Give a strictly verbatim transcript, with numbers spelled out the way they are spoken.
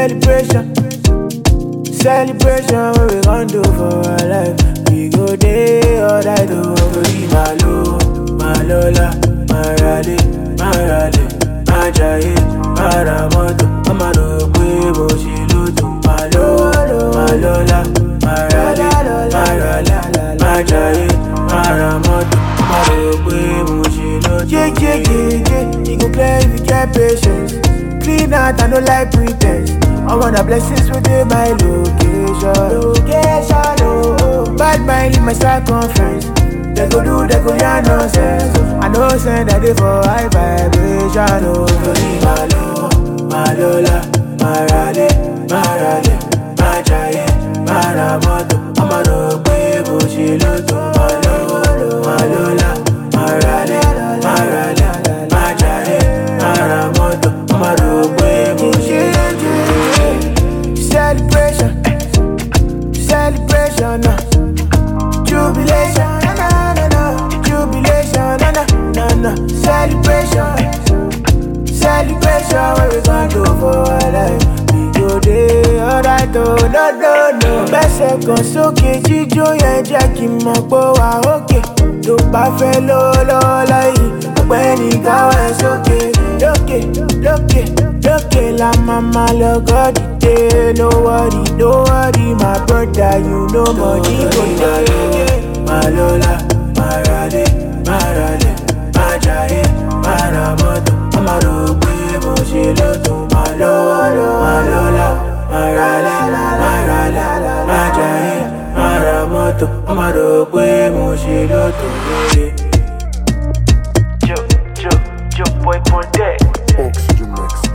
Celebration, celebration, what we gon' do for our life? We go day or die to be my lo, my lola, my rally, my rally, my jaye, my ramoto, my no kwe bo shi luto, my lo, my lola, my rally, my rally, my jaye, my ramoto, my no kwe bo shi luto. Yeah, yeah, yeah, yeah, you go play if you get patience. Clean out, I no like pretense. I want the blessings within my location. Location, oh. Bad mind in my circumference. They go do, they go yarn nonsense. I know send that they for high vibration. Oh, my lo, my lola, my rally, my rally, my jaye, my ramoto. I'm a no way, bullshit, loto. My lo, my lola, my rally, my rally, my jaye, my ramoto. I'm a no way, bullshit. Celebration, celebration, no. Jubilation, na na na na. Jubilation, na na na na. Celebration, celebration, what we gon' do for our life? We go day alright, oh no no no. Bẹ́sẹ̀ kan sókè jíjó yẹn jẹ́ kí n mọ̀ pé wà ókè. Tó bá fẹ́ lọ́wọ́ lọ́wọ́ láyé, ọ̀gbẹ́ni káwọ́ ẹ̀ sókè. Lókè, lókè, lókè la mama lọ gọ́dì dé. No worry, no worry, my brother, you know money go dey. My lola, my rally, my rally, my jaye, my ramoto. I'ma ro pé mo ṣe lọ́tọ̀. My lola, my lola, my rally, my rally, my jaye, my ramoto. I'ma ro pé mo ṣe lọ́tọ̀. Joe, Joe, Joe boy on deck. Oxygen mix.